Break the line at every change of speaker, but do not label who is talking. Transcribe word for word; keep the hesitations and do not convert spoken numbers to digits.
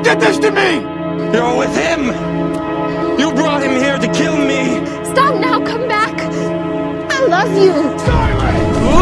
did this to me!
You're with him! You brought him here to kill me!
Stop now, come back! I love you!
Silence!